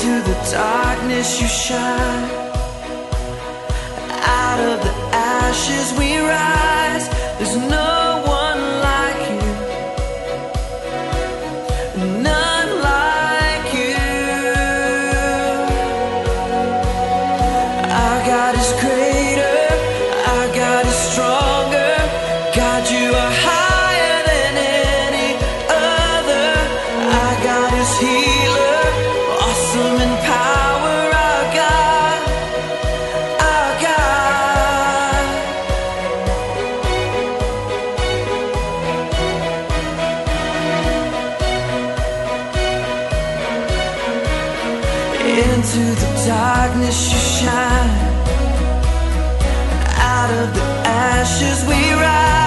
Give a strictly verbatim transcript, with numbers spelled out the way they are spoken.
Into the darkness you shine. Out of the ashes we rise. There's no one like you, none like you. Our God is greater, our God is stronger. God, you are higher than any other. Our God is healer, awesome in power. Our God, our God. Into the darkness you shine. Out of the ashes we rise.